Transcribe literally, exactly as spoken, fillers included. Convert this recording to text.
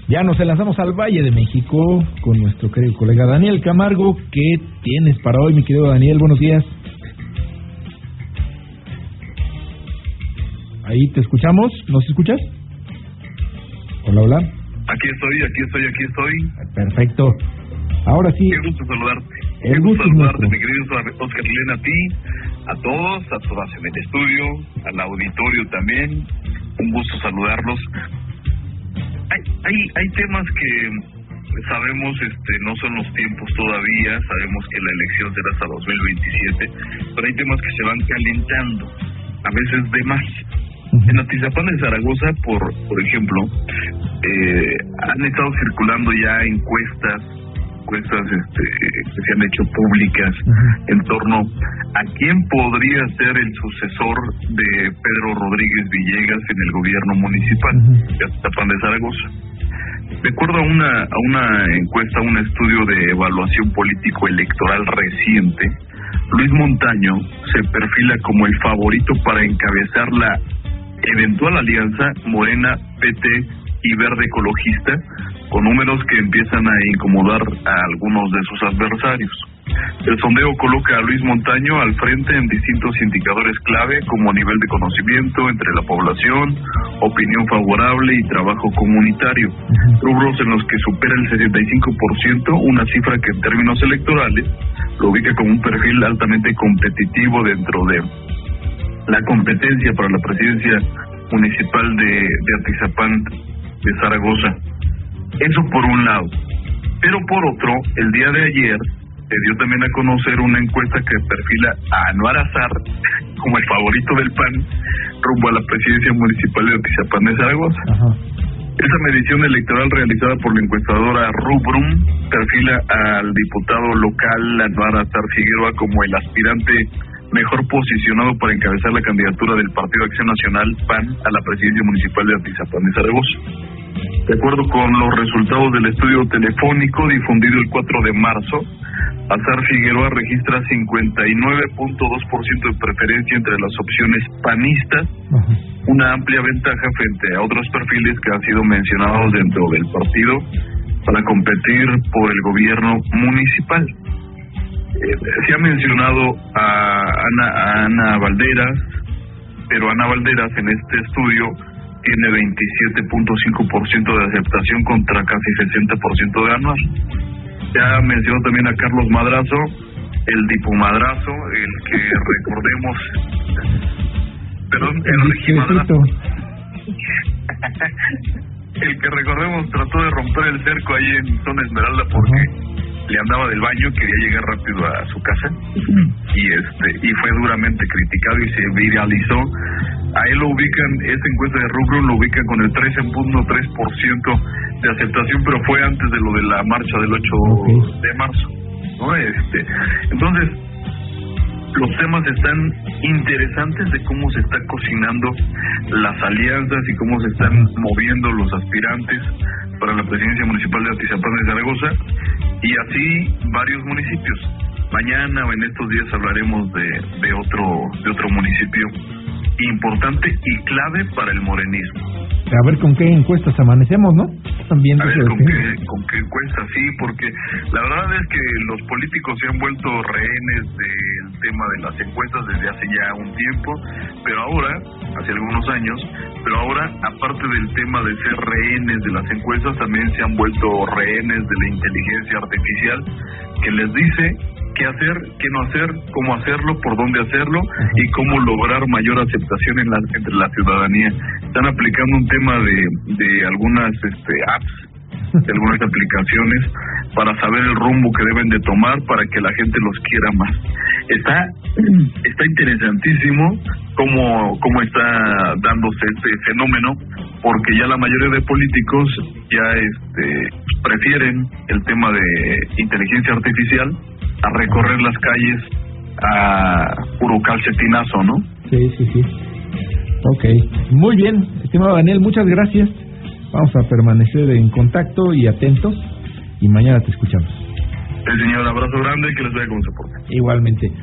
Ya nos enlazamos al Valle de México con nuestro querido colega Daniel Camargo. ¿Qué tienes para hoy, mi querido Daniel? Buenos días. Ahí te escuchamos. ¿Nos escuchas? Hola, hola. Aquí estoy, aquí estoy, aquí estoy. Perfecto. Ahora sí. Qué gusto saludarte. El Qué gusto gusto saludarte, nuestro. mi querido Oscar Lena, a ti, a todos, a todas en el estudio, al auditorio también. Un gusto saludarlos. Hay, hay, hay temas que sabemos este no son los tiempos todavía, sabemos que la elección será hasta dos mil veintisiete, pero hay temas que se van calentando, a veces de más. En Atizapán de Zaragoza, por por ejemplo, eh, han estado circulando ya encuestas, encuestas este, que se han hecho públicas en torno a quién podría ser el sucesor de Pedro Rodríguez Villegas en el gobierno municipal de Atizapán de Zaragoza. De acuerdo a una a una encuesta, un estudio de evaluación político-electoral reciente, Luis Montaño se perfila como el favorito para encabezar la eventual alianza Morena, P T y Verde Ecologista, con números que empiezan a incomodar a algunos de sus adversarios. El sondeo coloca a Luis Montaño al frente en distintos indicadores clave como nivel de conocimiento entre la población, opinión favorable y trabajo comunitario, rubros en los que supera el sesenta y cinco por ciento, una cifra que en términos electorales lo ubica como un perfil altamente competitivo dentro de la competencia para la presidencia municipal de, de Atizapán de Zaragoza. Eso por un lado. Pero por otro, el día de ayer se dio también a conocer una encuesta que perfila a Anuar Azar como el favorito del P A N rumbo a la presidencia municipal de Atizapán de Zaragoza. Ajá. Esa medición electoral realizada por la encuestadora Rubrum perfila al diputado local Anuar Azar Figueroa como el aspirante mejor posicionado para encabezar la candidatura del Partido Acción Nacional P A N a la presidencia municipal de Atizapán de Zaragoza. De acuerdo con los resultados del estudio telefónico difundido el cuatro de marzo, Azar Figueroa registra cincuenta y nueve punto dos por ciento de preferencia entre las opciones panistas, una amplia ventaja frente a otros perfiles que han sido mencionados dentro del partido para competir por el gobierno municipal. Eh, se ha mencionado a Ana, a Ana Valderas, pero Ana Valderas en este estudio tiene veintisiete punto cinco por ciento de aceptación contra casi sesenta por ciento de Anuar. Ya mencionó también a Carlos Madrazo, el dipumadrazo, el que recordemos, perdón, el regimadrazo, el que recordemos trató de romper el cerco ahí en Zona Esmeralda porque le andaba del baño, quería llegar rápido a su casa y este y fue duramente criticado y se viralizó. A él lo ubican, esta encuesta de Rubrum lo ubican con el trece punto tres por ciento de aceptación, pero fue antes de lo de la marcha del ocho de marzo, ¿no? Este, entonces, los temas están interesantes de cómo se está cocinando las alianzas y cómo se están moviendo los aspirantes para la presidencia municipal de Atizapán de Zaragoza y así varios municipios. Mañana o en estos días hablaremos de, de otro de otro municipio importante y clave para el morenismo. A ver con qué encuestas amanecemos, ¿no? También a ver con qué, con qué encuestas, sí, porque la verdad es que los políticos se han vuelto rehenes del tema de las encuestas desde hace ya un tiempo, pero ahora, hace algunos años, pero ahora, aparte del tema de ser rehenes de las encuestas, también se han vuelto rehenes de la inteligencia artificial que les dice qué hacer, qué no hacer, cómo hacerlo, por dónde hacerlo y cómo lograr mayor aceptación en la, entre la ciudadanía. Están aplicando un tema de, de algunas este, apps, de algunas aplicaciones para saber el rumbo que deben de tomar para que la gente los quiera más. Está está interesantísimo cómo, cómo está dándose este fenómeno, porque ya la mayoría de políticos ya este prefieren el tema de inteligencia artificial a recorrer las calles a puro calcetinazo, ¿no? Sí, sí, sí. Ok, muy bien, estimado Daniel, muchas gracias. Vamos a permanecer en contacto y atentos y mañana te escuchamos. El señor, abrazo grande y que les vaya con soporte. Igualmente.